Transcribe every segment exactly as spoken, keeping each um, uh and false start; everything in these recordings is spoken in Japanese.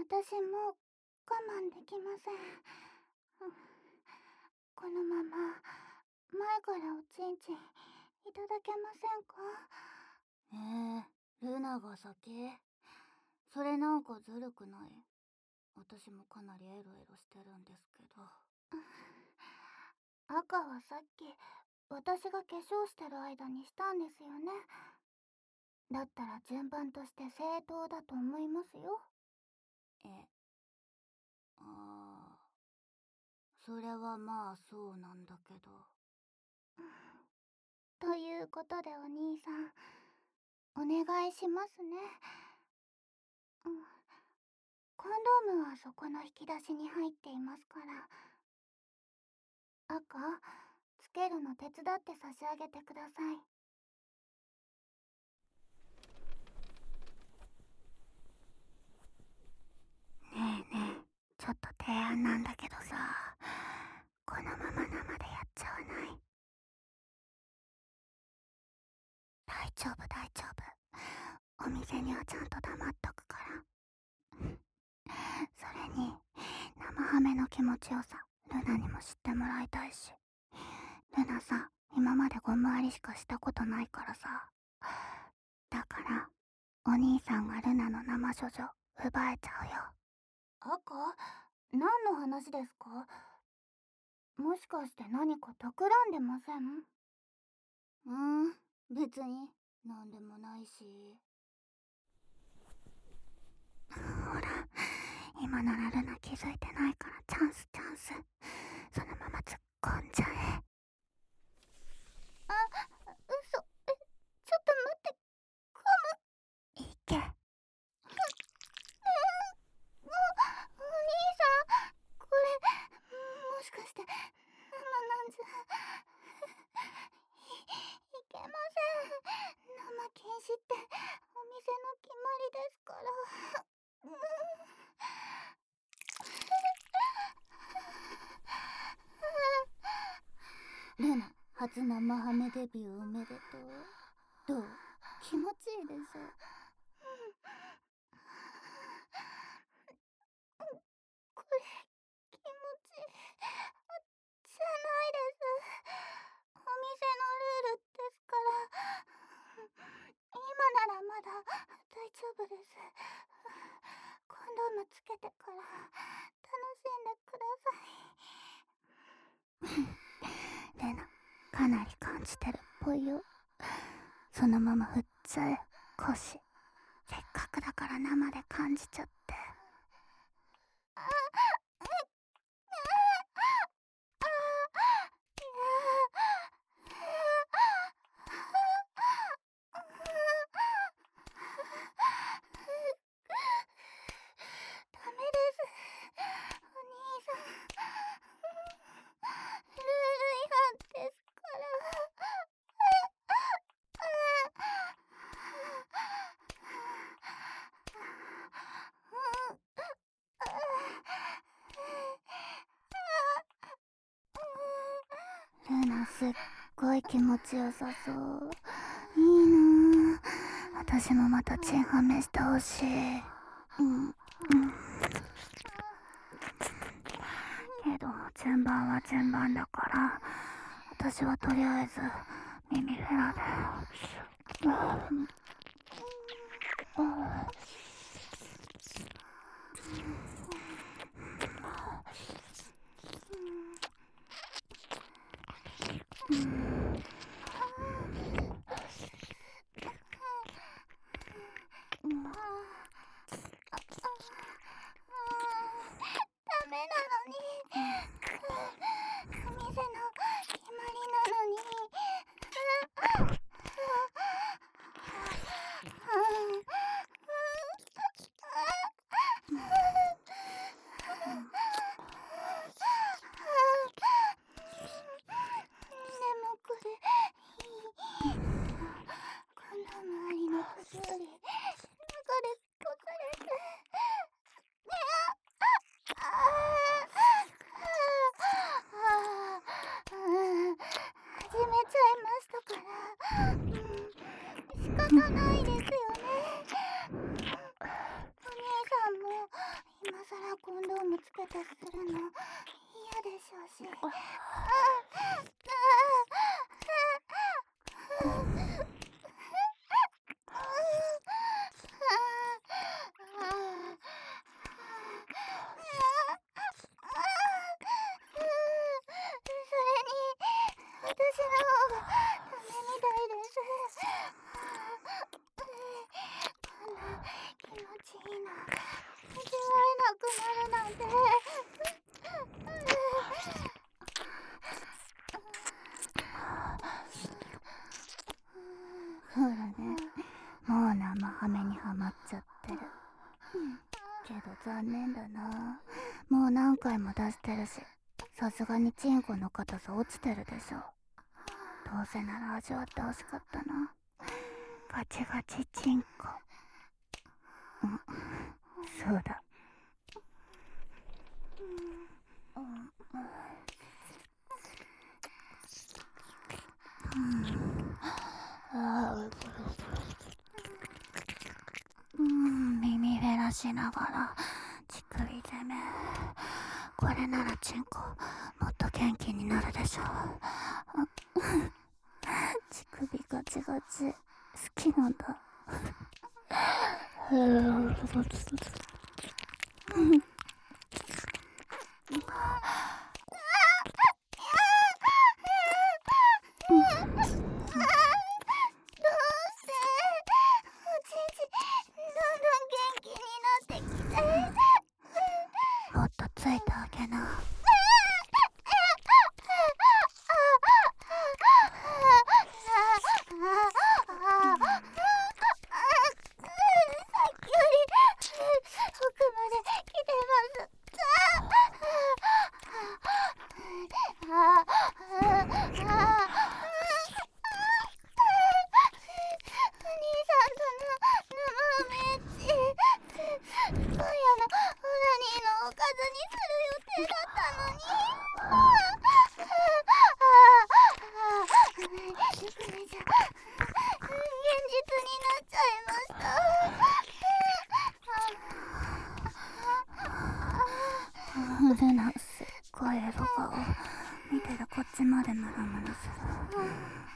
私も我慢できません。このまま前からおちんちんいただけませんか？ えー、ルナが先？それなんかずるくない？私もかなりエロエロしてるんですけど。 赤はさっき私が化粧してる間にしたんですよね。だったら順番として正当だと思いますよ。 え、ああ、それはまあそうなんだけど。 ということでお兄さん、お願いしますね。うん、コンドームはそこの引き出しに入っていますから。赤、つけるの手伝って差し上げてください。 ねえねえ、ちょっと提案なんだけどさ、このまま生でやっちゃわない？大丈夫大丈夫、お店にはちゃんと黙っとくから。それに生ハメの気持ちよさ、ルナにも知ってもらいたいし。ルナさ、今までゴムありしかしたことないからさ。だからお兄さんがルナの生処女奪えちゃうよ。 赤、何の話ですか？もしかして何か企んでません？ うーん、別になんでもないし。ほら、今ならルナ気づいてないからチャンスチャンス。そのまま突っ込んじゃえ。 あ、嘘。え、ちょっと待って。ガいけ。 ム。お、お兄さん、これ、もしかして生なんじゃ。い、いけません。生禁止ってお店の決まりですから。 ルナ、初生ハメデビューおめでとう。どう？気持ちいいでしょ？ これ、気持ちじゃないです。お店のルールですから。今ならまだ大丈夫です。コンドームつけてから楽しんでください。レナ、かなり感じてるっぽいよ。そのまま振っちゃえ、腰。せっかくだから生で感じちゃって。 あ、うん、あ、あ、いや、ダメです、お兄さん。ルール違反ですから。 ルナすっごい気持ちよさそう。いいなぁ。私もまたチンハメしてほしい。うん、うん。けど順番は順番だから、私はとりあえず耳フェラで。うんダメなのに。お店の決まりなのに。でもこれ、コンドームありの時より中でこされて。始めちゃいましたから、うん、仕方ないですよね。お兄さんもしょうし。それに私の方がダメみたいです。こんな気持ちいいの味わえなくなるなんて。 ほらね、もう生ハメにはまっちゃってる。けど残念だな、もう何回も出してるし、さすがにチンコの硬さ落ちてるでしょ。どうせなら味わってほしかったな、ガチガチチンコ。うん、そうだ。うん、耳フェラしながら乳首攻め。これならチンコもっと元気になるでしょう。乳首ガチガチ好きなんだ。もっとついてあげな。ルナ、すっごいエロ顔。見てるこっちまでムラムラする。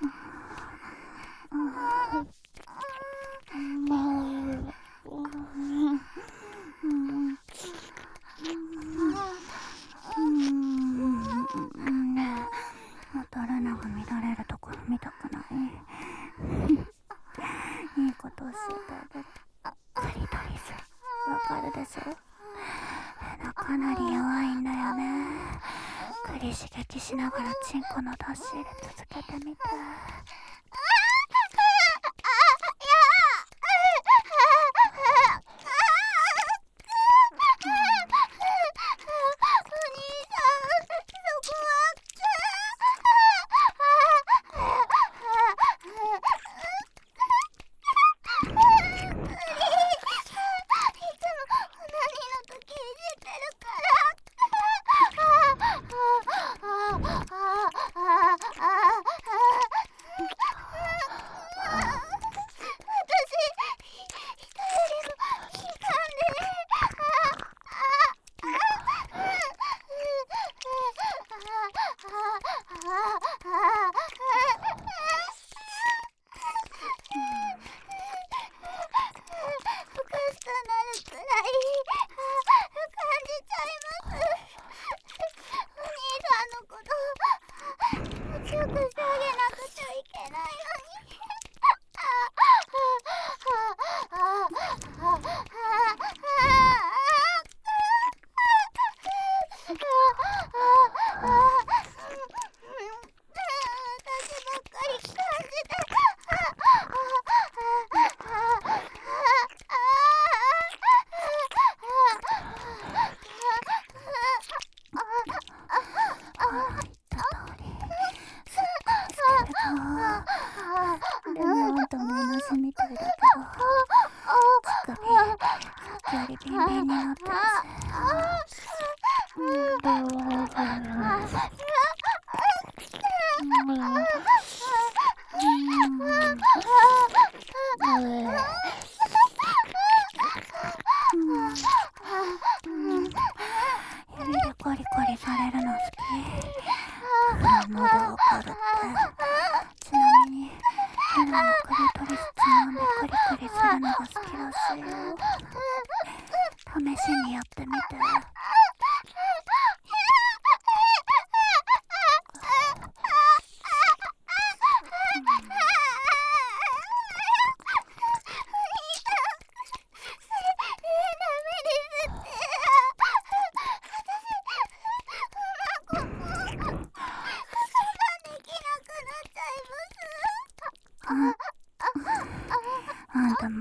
ねえ、またルナが乱れるところ見たくない？いいこと教えてあげる。クリトリス、わかるでしょ？ルナかなり弱いんだよね。クリ刺激しながらチンコの出し入れ続けてみて。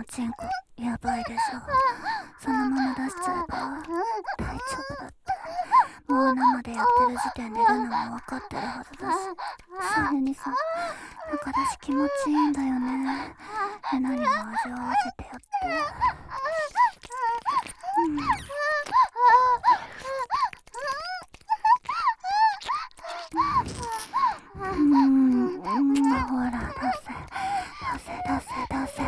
チンコやばいでしょ。そのまま出しちゃえば大丈夫だって。もう生でやってる時点でルナも分かってるはずだし、それにさ、中出し気持ちいいんだよね。ルナにも味わわせてやって。うん、うん、ほら出せ出せ出せ出せ。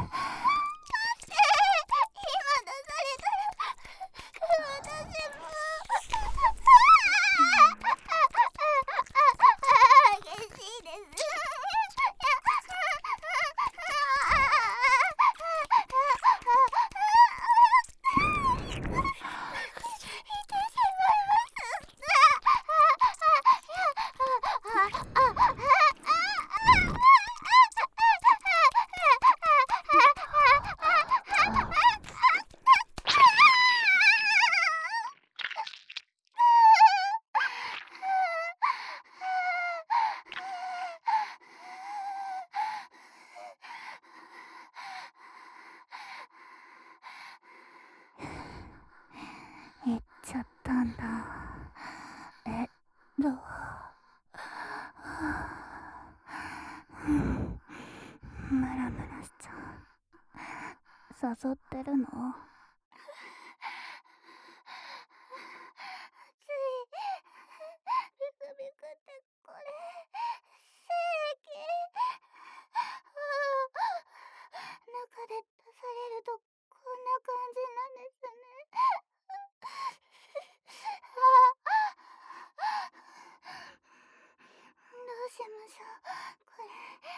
行っちゃったんだ。え、どうムラムラしちゃう。誘ってるの？ ついビクビクってこれ精液。中で出されるとこんな感じなんですね。どうしましょうこれ。